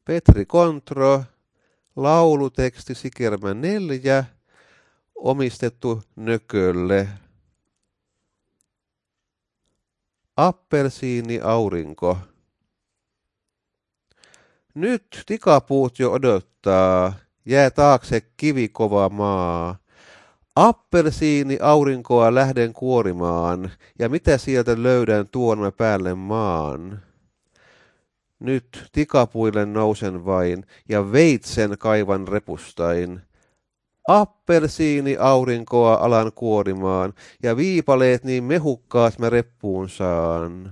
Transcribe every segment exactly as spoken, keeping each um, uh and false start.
Petri Kontro, lauluteksti Sikermä neljä, omistettu Nökölle. Appelsiini aurinko. Nyt tikapuut jo odottaa, jää taakse kivikova maa. Appelsiini aurinkoa lähden kuorimaan, ja mitä sieltä löydän tuon mä päälle maan. Nyt tikapuille nousen vain, ja veitsen kaivan repustain. Appelsiini aurinkoa alan kuorimaan, ja viipaleet niin mehukkaat mä reppuun saan.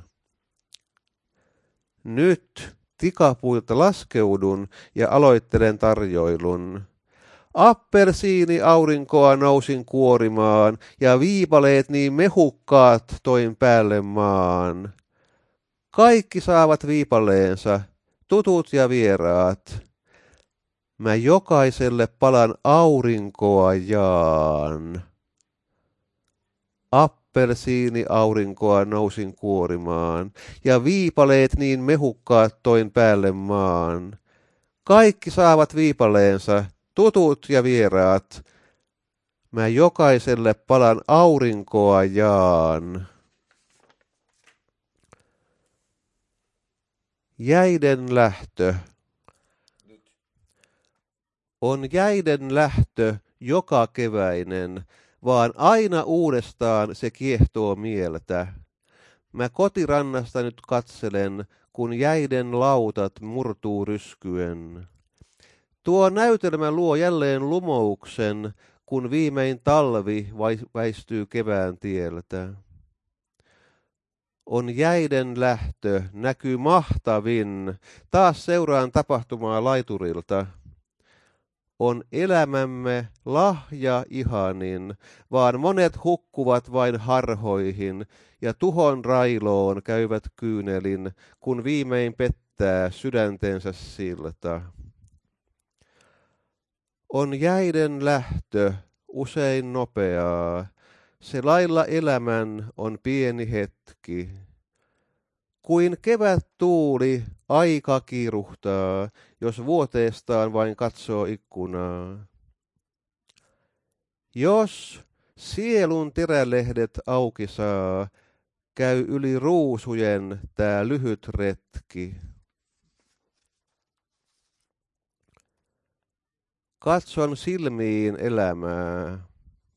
Nyt tikapuilta laskeudun ja aloittelen tarjoilun. Appelsiini aurinkoa nousin kuorimaan, ja viipaleet niin mehukkaat toin päälle maan. Kaikki saavat viipaleensa, tutut ja vieraat. Mä jokaiselle palan aurinkoa jaan. Appelsiini aurinkoa nousin kuorimaan, ja viipaleet niin mehukkaat toin päälle maan. Kaikki saavat viipaleensa, tutut ja vieraat. Mä jokaiselle palan aurinkoa jaan. Jäiden lähtö. On jäiden lähtö joka keväinen, vaan aina uudestaan se kiehtoo mieltä. Mä kotirannasta nyt katselen, kun jäiden lautat murtuu ryskyen. Tuo näytelmä luo jälleen lumouksen, kun viimein talvi väistyy kevään tieltä. On jäiden lähtö, näkyy mahtavin, taas seuraan tapahtumaa laiturilta. On elämämme lahja ihanin, vaan monet hukkuvat vain harhoihin ja tuhon railoon käyvät kyynelin, kun viimein pettää sydäntensä silta. On jäiden lähtö usein nopeaa, se lailla elämän on pieni hetki. Kuin kevät tuuli aika kiiruhtaa, jos vuoteestaan vain katsoo ikkunaa. Jos sielun terälehdet auki saa, käy yli ruusujen tää lyhyt retki. Katson silmiin elämää.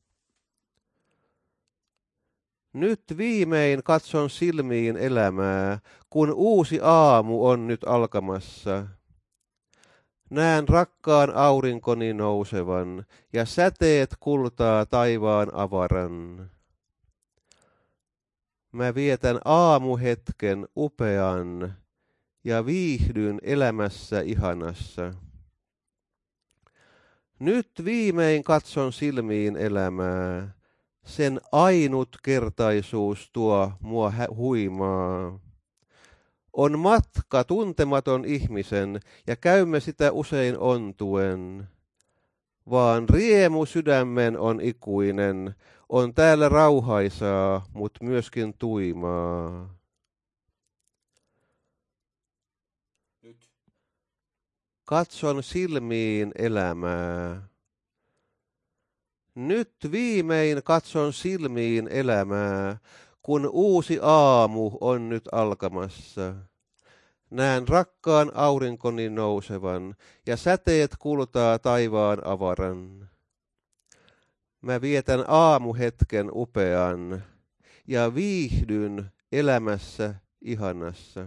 Nyt viimein katson silmiin elämää, kun uusi aamu on nyt alkamassa. Näen rakkaan aurinkoni nousevan, ja säteet kultaa taivaan avaran. Mä vietän aamuhetken upean, ja viihdyn elämässä ihanassa. Nyt viimein katson silmiin elämää. Sen ainutkertaisuus tuo mua huimaa. On matka tuntematon ihmisen, ja käymme sitä usein ontuen. Vaan riemu sydämen on ikuinen, on täällä rauhaisaa, mut myöskin tuimaa. Nyt. Katson silmiin elämää. Nyt viimein katson silmiin elämää, kun uusi aamu on nyt alkamassa. Näen rakkaan aurinkoni nousevan, ja säteet kultaa taivaan avaran. Mä vietän aamuhetken upean, ja viihdyn elämässä ihanassa.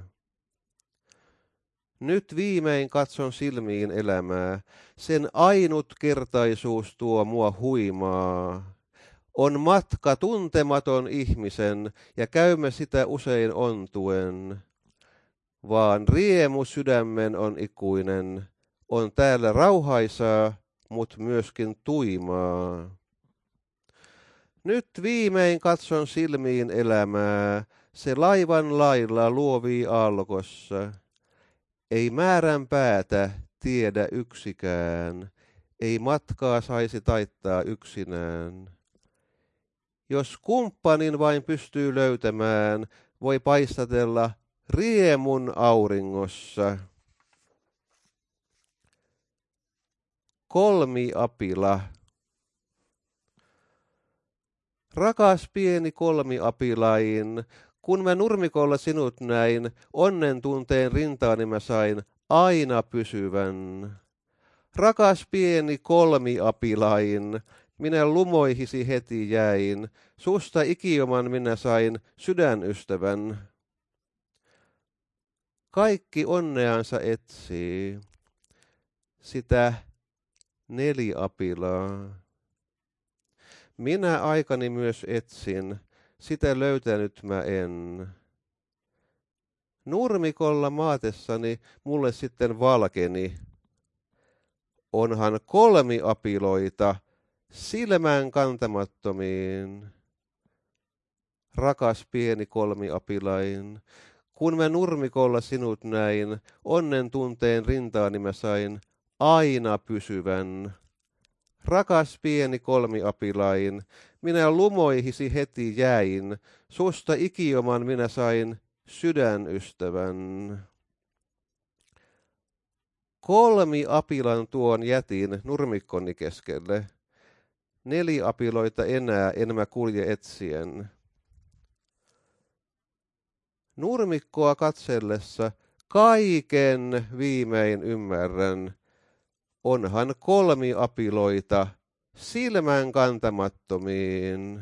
Nyt viimein katson silmiin elämää, sen ainutkertaisuus tuo mua huimaa. On matka tuntematon ihmisen, ja käymme sitä usein ontuen. Vaan riemu sydämen on ikuinen, on täällä rauhaisaa, mut myöskin tuimaa. Nyt viimein katson silmiin elämää, se laivan lailla luovii alkossa. Ei määrän päätä tiedä yksikään, ei matkaa saisi taittaa yksinään. Jos kumppanin vain pystyy löytämään, voi paistatella riemun auringossa. kolmiapila. Rakas pieni kolmiapilain, kun mä nurmikolla sinut näin, onnen tunteen rintaani mä sain aina pysyvän. Rakas pieni kolmiapilain, minä lumoihisi heti jäin, susta ikioman minä sain sydänystävän. Kaikki onneansa etsii, sitä neliapilaa. Minä aikani myös etsin, sitä löytänyt mä en. Nurmikolla maatessani mulle sitten valkeni. Onhan kolmiapiloita silmään kantamattomiin. Rakas pieni kolmiapilain, kun mä nurmikolla sinut näin, onnen tunteen rintaani mä sain aina pysyvän. Rakas pieni kolmiapilain, minä lumoihisi heti jäin, susta ikioman minä sain sydänystävän. Kolmiapilan tuon jätin nurmikkoni keskelle, neliapiloita enää en mä kulje etsien. Nurmikkoa katsellessa kaiken viimein ymmärrän, onhan kolmiapiloita silmään kantamattomiin.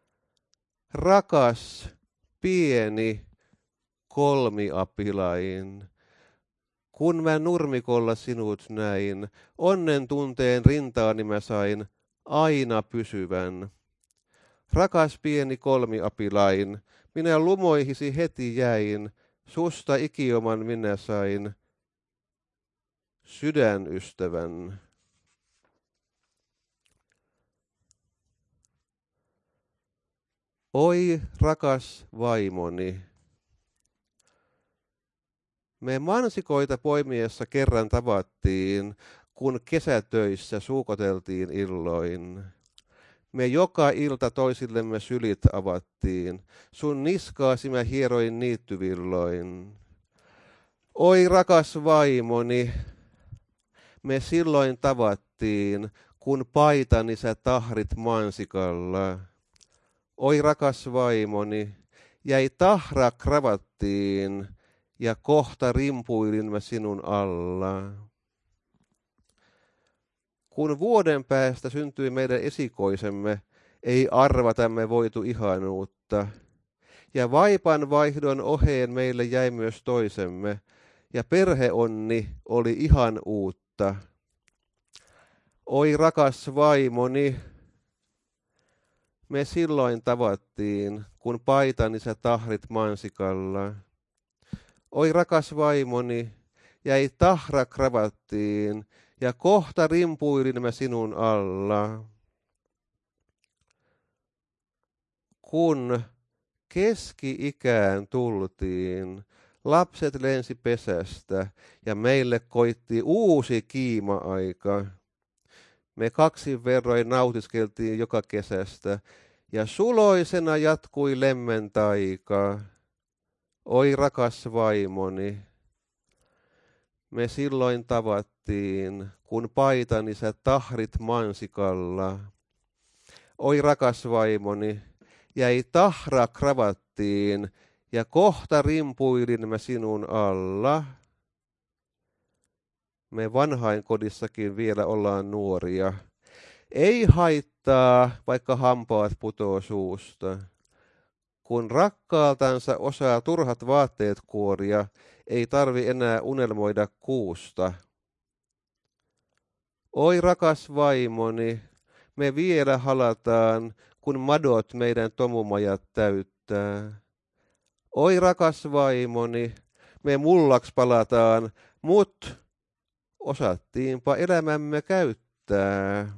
Rakas pieni kolmiapilain, kun mä nurmikolla sinut näin, onnen tunteen rintaani mä sain aina pysyvän. Rakas pieni kolmiapilain, minä lumoihisi heti jäin, susta ikioman minä sain sydänystävän. Oi rakas vaimoni, me mansikoita poimiessa kerran tavattiin, kun kesätöissä suukoteltiin illoin. Me joka ilta toisillemme sylit avattiin, sun niskaasi mä hieroin niittyvilloin. Oi rakas vaimoni, me silloin tavattiin, kun paitani sä tahrit mansikalla. Oi rakas vaimoni, jäi tahra kravattiin, ja kohta rimpuilin mä sinun alla. Kun vuoden päästä syntyi meidän esikoisemme, ei arvatamme voitu ihanuutta. Ja vaipan vaihdon oheen meille jäi myös toisemme, ja perheonni oli ihan uutta. Oi rakas vaimoni, me silloin tavattiin, kun paitani sä tahrit mansikalla. Oi rakas vaimoni, jäi tahra kravattiin, ja kohta rimpuilin mä sinun alla. Kun keski-ikään tultiin, lapset lensi pesästä, ja meille koitti uusi kiima-aika. Me kaksin verroin nautiskeltiin joka kesästä, ja suloisena jatkui lemmen taika. Oi rakas vaimoni, me silloin tavattiin, kun paitani sä tahrit mansikalla. Oi rakas vaimoni, jäi tahra kravattiin, ja kohta rimpuilin mä sinun alla. Me vanhainkodissakin vielä ollaan nuoria. Ei haittaa, vaikka hampaat putoo suusta. Kun rakkaaltansa osaa turhat vaatteet kuoria, ei tarvi enää unelmoida kuusta. Oi rakas vaimoni, me vielä halataan, kun madot meidän tomumajat täyttää. Oi rakas vaimoni, me mullaks palataan, mut osattiinpa elämämme käyttää.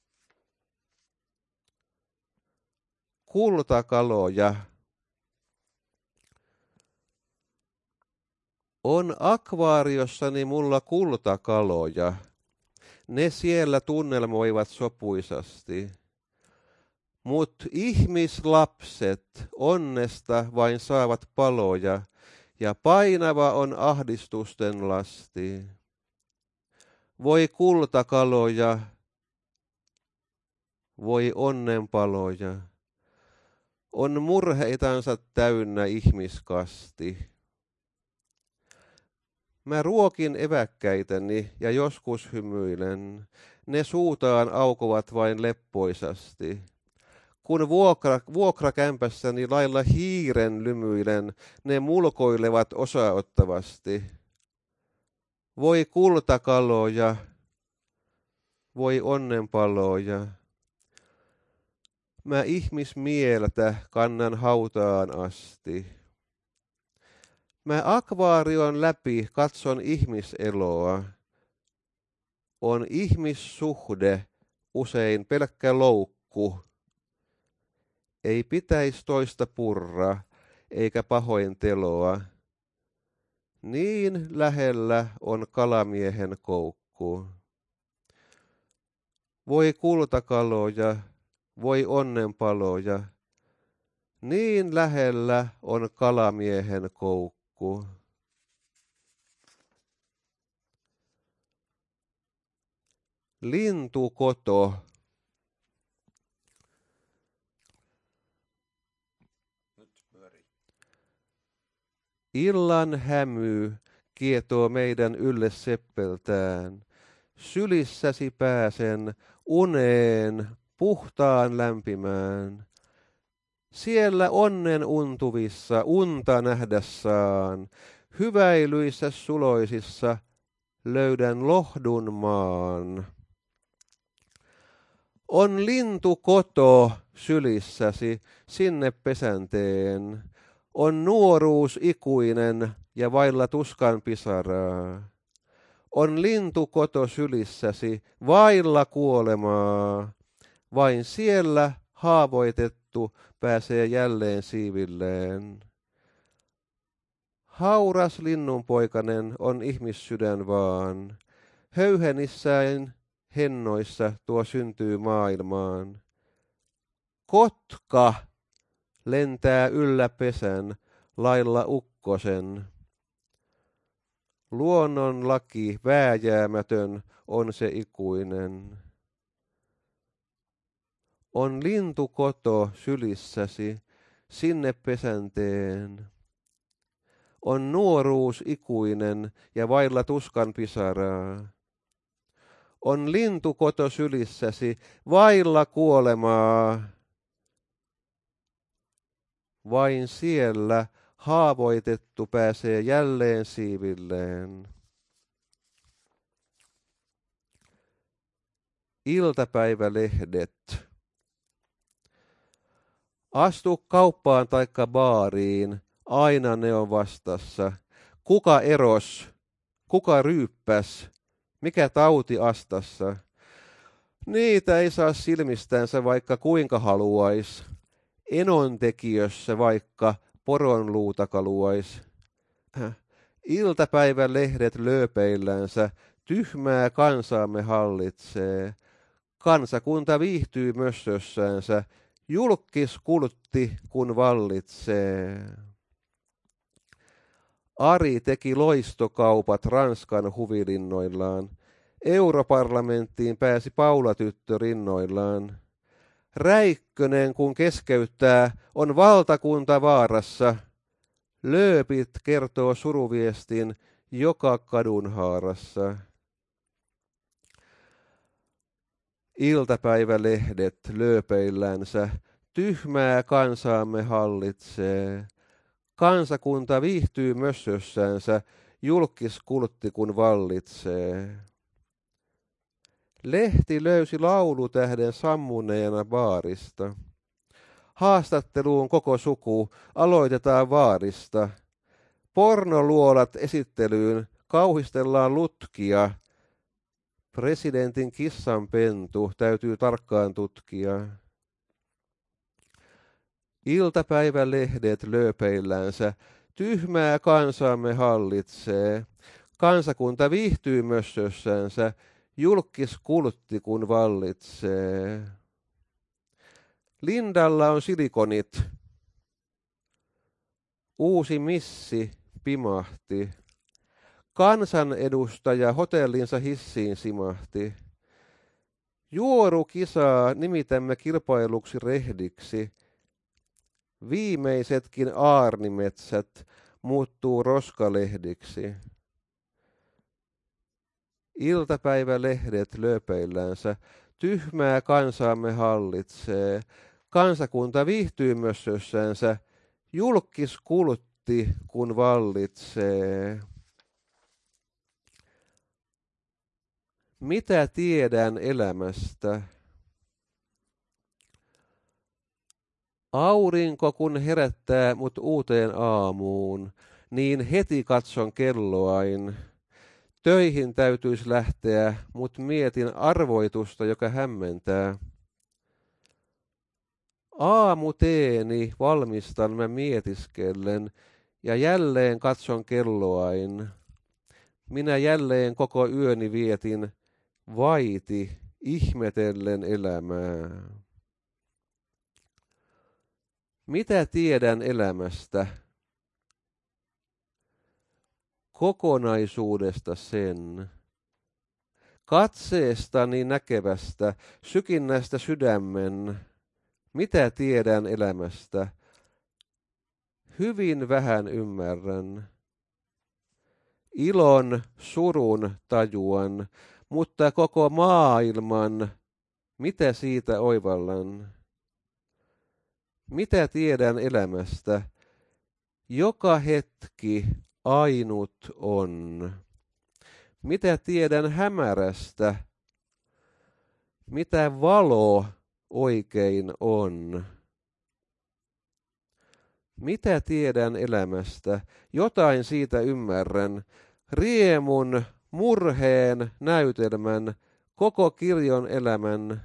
Kultakaloja. On akvaariossani mulla kultakaloja. Ne siellä tunnelmoivat sopuisasti. Mut ihmislapset onnesta vain saavat paloja, ja painava on ahdistusten lasti. Voi kultakaloja, voi onnenpaloja. On murheitansa täynnä ihmiskasti. Mä ruokin eväkkäitäni ja joskus hymyilen. Ne suutaan aukovat vain leppoisasti. Kun vuokra, vuokrakämpässäni lailla hiiren lymyilen, ne mulkoilevat osaottavasti. Voi kultakaloja, voi onnenpaloja. Mä ihmismieltä kannan hautaan asti. Mä akvaarion läpi katson ihmiseloa. On ihmissuhde usein pelkkä loukku. Ei pitäisi toista purra, eikä pahointeloa. Niin lähellä on kalamiehen koukku. Voi kultakaloja, voi onnenpaloja. Niin lähellä on kalamiehen koukku. Lintukoto. Illan hämy kietoo meidän ylle seppeltään. Sylissäsi pääsen uneen puhtaan lämpimään. Siellä onnen untuvissa unta nähdä saan. Hyväilyissä suloisissa löydän lohdun maan. On lintukoto sylissäsi, sinne pesänteen. On nuoruus ikuinen ja vailla tuskan pisaraa. On lintukoto sylissäsi, vailla kuolemaa. Vain siellä haavoitettu pääsee jälleen siivilleen. Hauras linnunpoikanen on ihmissydän vaan. Höyhenissään hennoissa tuo syntyy maailmaan. Kotka lentää yllä pesän lailla ukkosen. Luonnon laki vääjäämätön on se ikuinen. On lintukoto sylissäsi, sinne pesänteen. On nuoruus ikuinen ja vailla tuskan pisaraa. On lintukoto sylissäsi, vailla kuolemaa. Vain siellä haavoitettu pääsee jälleen siivilleen. Iltapäivälehdet. Astu kauppaan taikka baariin, aina ne on vastassa. Kuka eros? Kuka ryyppäs? Mikä tauti astassa? Niitä ei saa silmistänsä vaikka kuinka haluais. Enontekijössä vaikka poronluuta kaluais. Iltapäivälehdet lööpeillänsä, tyhmää kansaamme hallitsee. Kansakunta viihtyy mössössäänsä, julkis kultti kun vallitsee. Ari teki loistokaupat Ranskan huvilinnoillaan. Europarlamenttiin pääsi Paula-tyttö rinnoillaan. Räikkönen kun keskeyttää, on valtakunta vaarassa. Lööpit kertoo suruviestin joka kadunhaarassa. Iltapäivälehdet lööpeillänsä, tyhmää kansaamme hallitsee. Kansakunta viihtyy mössössänsä, julkis kultti kun vallitsee. Lehti löysi laulutähden sammuneena baarista. Haastatteluun koko suku, aloitetaan vaarista. Pornoluolat esittelyyn, kauhistellaan lutkia. Presidentin kissanpentu täytyy tarkkaan tutkia. Iltapäivälehdet lööpeillänsä, tyhmää kansaamme hallitsee. Kansakunta viihtyy mössössänsä, julkis kultti kun vallitsee. Lindalla on silikonit. Uusi missi pimahti. Kansanedustaja hotellinsa hissiin simahti. Juorukisaa nimitämme kilpailuksi rehdiksi. Viimeisetkin aarnimetsät muuttuu roskalehdiksi. Iltapäivälehdet lööpeillänsä tyhmää kansaamme hallitsee. Kansakunta viihtyy mössössänsä, julkis kultti kun vallitsee. Mitä tiedän elämästä? Aurinko kun herättää mut uuteen aamuun, niin heti katson kelloain. Töihin täytyisi lähteä, mut mietin arvoitusta, joka hämmentää. Aamuteeni valmistan mä mietiskellen, ja jälleen katson kelloain. Minä jälleen koko yöni vietin, vaiti, ihmetellen elämää. Mitä tiedän elämästä? Kokonaisuudesta sen. Katseestani näkevästä, sykinnästä sydämen. Mitä tiedän elämästä? Hyvin vähän ymmärrän. Ilon, surun tajuan, mutta koko maailman, mitä siitä oivallan? Mitä tiedän elämästä? Joka hetki ainut on. Mitä tiedän hämärästä? Mitä valo oikein on? Mitä tiedän elämästä? Jotain siitä ymmärrän. Riemun, murheen, näytelmän, koko kirjon elämän.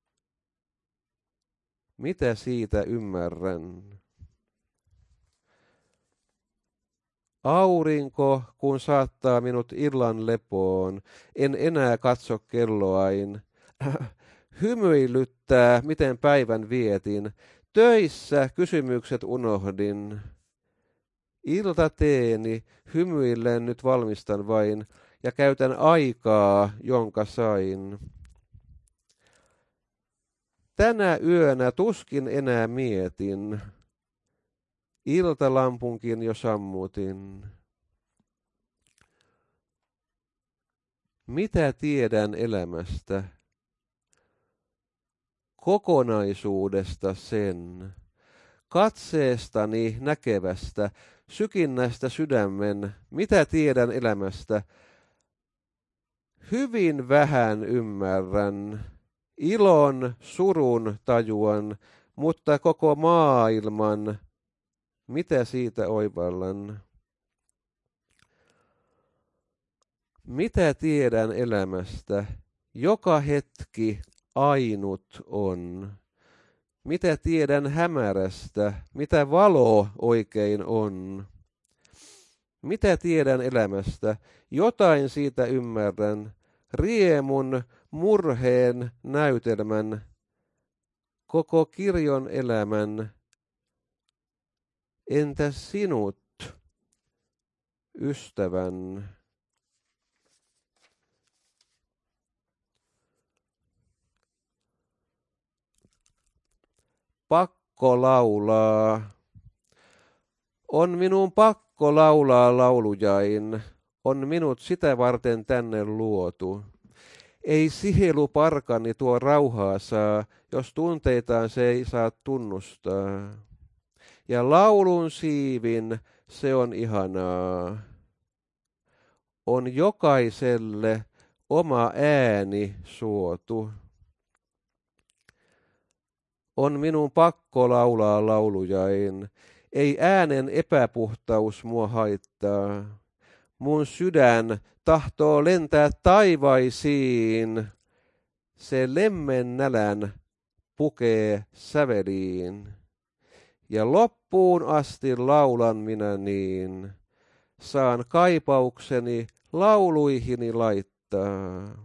Mitä siitä ymmärrän? Aurinko, kun saattaa minut illan lepoon, en enää katso kelloain. Hymyilyttää, miten päivän vietin. Töissä kysymykset unohdin. Iltateeni hymyillen nyt valmistan vain ja käytän aikaa, jonka sain. Tänä yönä tuskin enää mietin. Iltalampunkin jo sammutin. Mitä tiedän elämästä? Kokonaisuudesta sen. Katseestani näkevästä, sykinnästä sydämen. Mitä tiedän elämästä? Hyvin vähän ymmärrän. Ilon, surun tajuan, mutta koko maailman, mitä siitä oivallan? Mitä tiedän elämästä? Joka hetki ainut on. Mitä tiedän hämärästä? Mitä valo oikein on? Mitä tiedän elämästä? Jotain siitä ymmärrän. Riemun, murheen, näytelmän, koko kirjon elämän. Entä sinut, ystävän? Pakko laulaa. On minun pakko laulaa laulujain. On minut sitä varten tänne luotu. Ei sihelu parkani tuo rauhaa saa, jos tunteitaan se ei saa tunnustaa. Ja laulun siivin se on ihanaa. On jokaiselle oma ääni suotu. On minun pakko laulaa laulujain. Ei äänen epäpuhtaus mua haittaa. Mun sydän tahtoo lentää taivaisiin. Se lemmen nälän pukee säveliin. Ja loppuun asti laulan minä niin. Saan kaipaukseni lauluihini laittaa.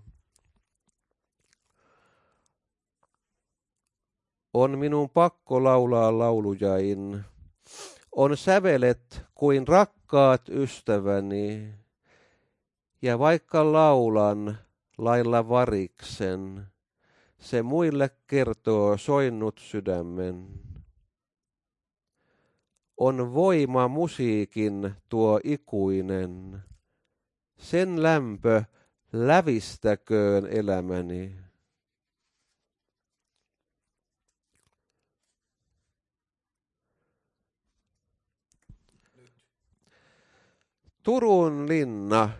On minun pakko laulaa laulujain. On sävelet kuin rakkaat ystäväni. Ja vaikka laulan lailla variksen, se muille kertoo soinnut sydämen. On voima musiikin tuo ikuinen, sen lämpö lävistäköön elämäni. Turun linna.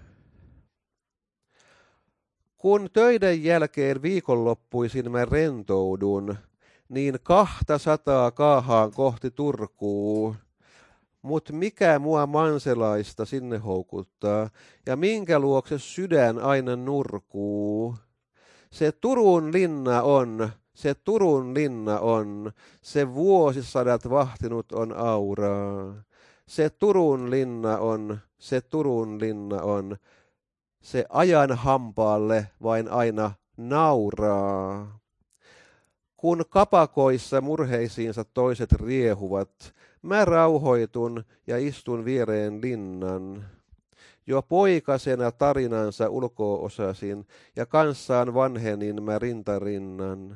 Kun töiden jälkeen viikonloppuisin mä rentoudun, niin kahta sataa kaahaan kohti Turkuu. Mut mikä mua manselaista sinne houkuttaa, ja minkä luokse sydän aina nurkuu? Se Turun linna on, se Turun linna on, se vuosisadat vahtinut on auraa. Se Turun linna on, se Turun linna on, se ajan hampaalle vain aina nauraa. Kun kapakoissa murheisiinsa toiset riehuvat, mä rauhoitun ja istun viereen linnan. Jo poikasena tarinansa ulkoa osasin ja kanssaan vanhenin mä rintarinnan.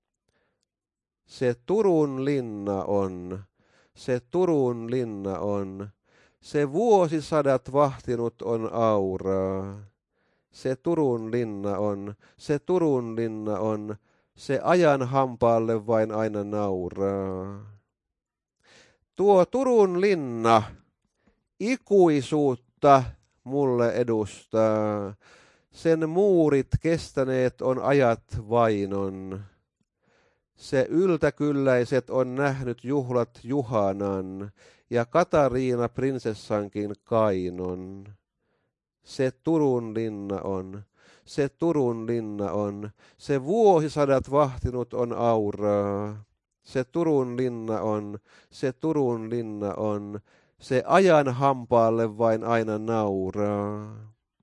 Se Turun linna on, se Turun linna on, se vuosisadat vahtinut on auraa. Se Turun linna on, se Turun linna on, se ajan hampaalle vain aina nauraa. Tuo Turun linna ikuisuutta mulle edustaa. Sen muurit kestäneet on ajat vainon. Se yltäkylläiset on nähnyt juhlat Juhanan ja Katariina prinsessankin kainon. Se Turun linna on, se Turun linna on, se vuosisadat vahtinut on auraa. Se Turun linna on, se Turun linna on, se ajan hampaalle vain aina nauraa.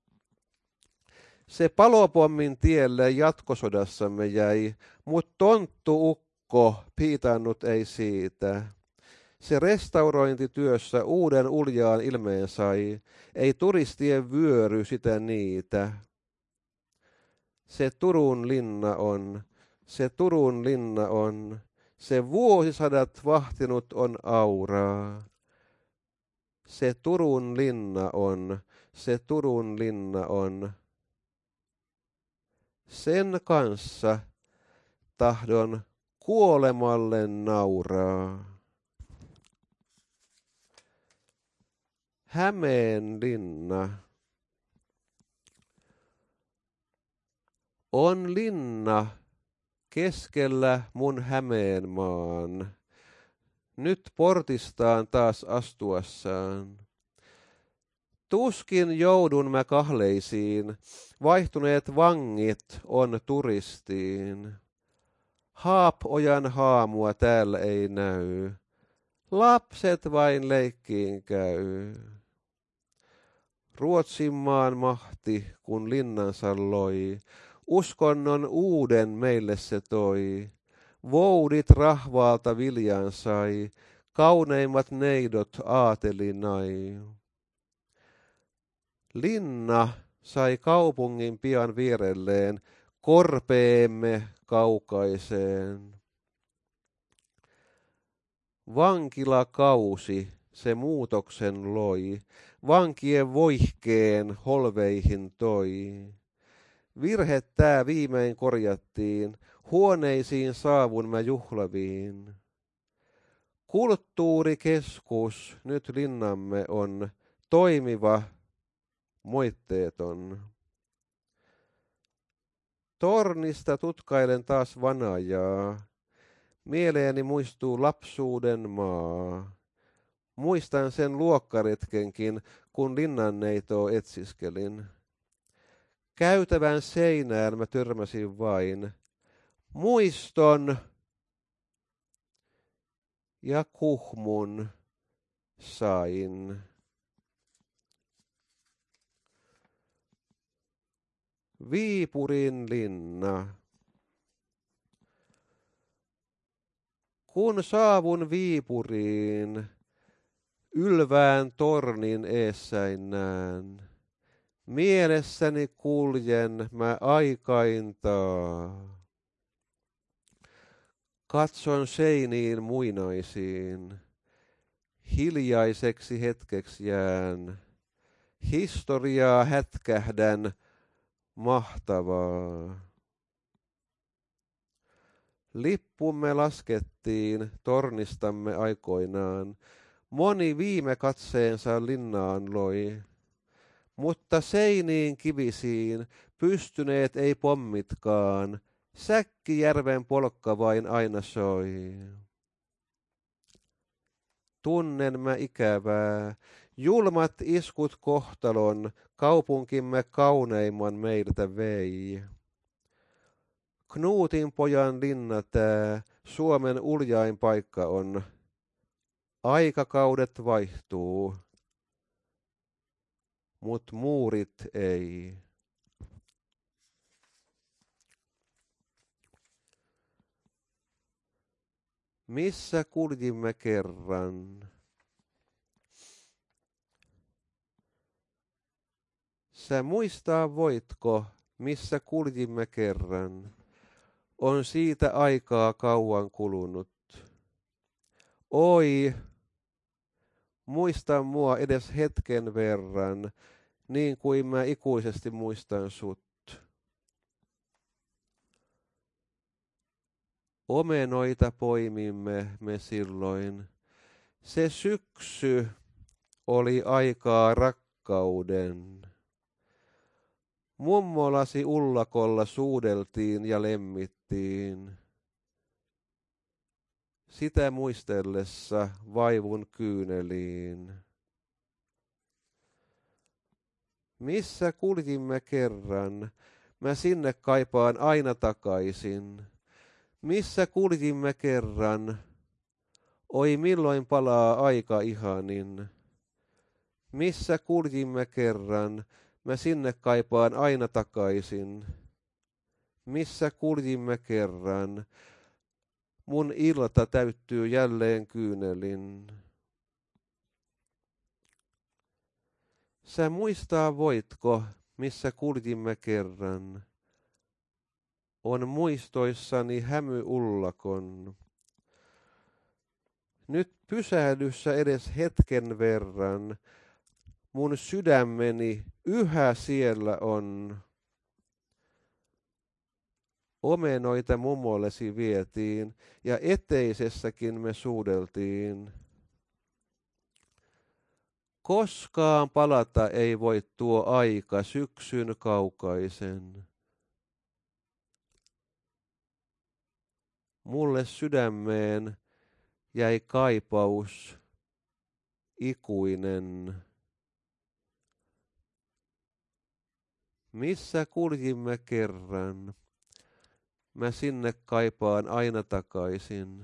Se palopommin tielle jatkosodassamme jäi, mut tonttu ukko piitannut ei siitä. Se restaurointityössä uuden uljaan ilmeen sai, ei turistien vyöry sitä niitä. Se Turun linna on, se Turun linna on, se vuosisadat vahtinut on auraa. Se Turun linna on, se Turun linna on. Sen kanssa tahdon kuolemalle nauraa. Hämeenlinna. On linna keskellä mun Hämeenmaan, nyt portistaan taas astuassaan. Tuskin joudun mä kahleisiin, vaihtuneet vangit on turistiin. Haapojan haamua täällä ei näy, lapset vain leikkiin käy. Ruotsinmaan mahti, kun linnansa loi, uskonnon uuden meille se toi. Voudit rahvaalta viljan sai, kauneimmat neidot aateli nai. Linna sai kaupungin pian vierelleen, korpeemme kaukaiseen. Vankilakausi se muutoksen loi, vankien voihkeen holveihin toi. Virhe tää viimein korjattiin, huoneisiin saavun mä juhlaviin. Kulttuurikeskus nyt linnamme on, toimiva, moitteeton. Tornista tutkailen taas vanajaa, mieleeni muistuu lapsuuden maa. Muistan sen luokkaretkenkin, kun linnanneitoa etsiskelin. Käytävän seinään mä törmäsin vain muiston ja kuhmun sain. Viipurin linna. Kun saavun Viipuriin, ylvään tornin eessäin näen. Mielessäni kuljen mä aikaintaa. Katson seiniin muinaisiin. Hiljaiseksi hetkeksi jään. Historiaa hätkähdän, mahtavaa. Lippumme laskettiin tornistamme aikoinaan. Moni viime katseensa linnaan loi. Mutta seiniin kivisiin pystyneet ei pommitkaan. Säkkijärven polkka vain aina soi. Tunnen mä ikävää. Julmat iskut kohtalon kaupunkimme kauneimman meiltä vei. Knuutin pojan linna tää, Suomen uljain paikka on. Aikakaudet vaihtuu, mut muurit ei. Missä kuljimme kerran? Sä muistaa voitko, missä kuljimme kerran? On siitä aikaa kauan kulunut. Oi, muista mua edes hetken verran, niin kuin mä ikuisesti muistan sut. Omenoita poimimme me silloin. Se syksy oli aikaa rakkauden. Mummolasi ullakolla suudeltiin ja lemmittiin. Sitä muistellessa vaivun kyyneliin. Missä kuljimme kerran, mä sinne kaipaan aina takaisin. Missä kuljimme kerran, oi milloin palaa aika ihanin. Missä kuljimme kerran, mä sinne kaipaan aina takaisin. Missä kuljimme kerran, mun ilta täyttyy jälleen kyynelin. Sä muistaa voitko, missä kuljimme kerran? On muistoissani hämy ullakon. Nyt pysähdyssä edes hetken verran, mun sydämeni yhä siellä on. Omenoita mummollesi vietiin ja eteisessäkin me suudeltiin. Koskaan palata ei voi tuo aika syksyn kaukaisen. Mulle sydämeen jäi kaipaus ikuinen. Missä kuljimme kerran? Mä sinne kaipaan aina takaisin.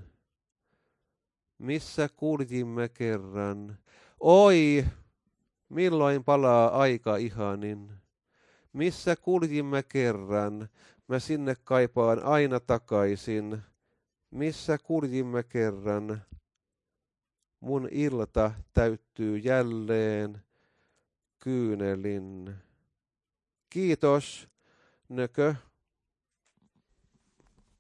Missä kuljimme kerran? Oi, milloin palaa aika ihanin? Missä kuljimme kerran? Mä sinne kaipaan aina takaisin. Missä kuljimme kerran? Mun ilta täyttyy jälleen kyynelin. Kiitos, nökö.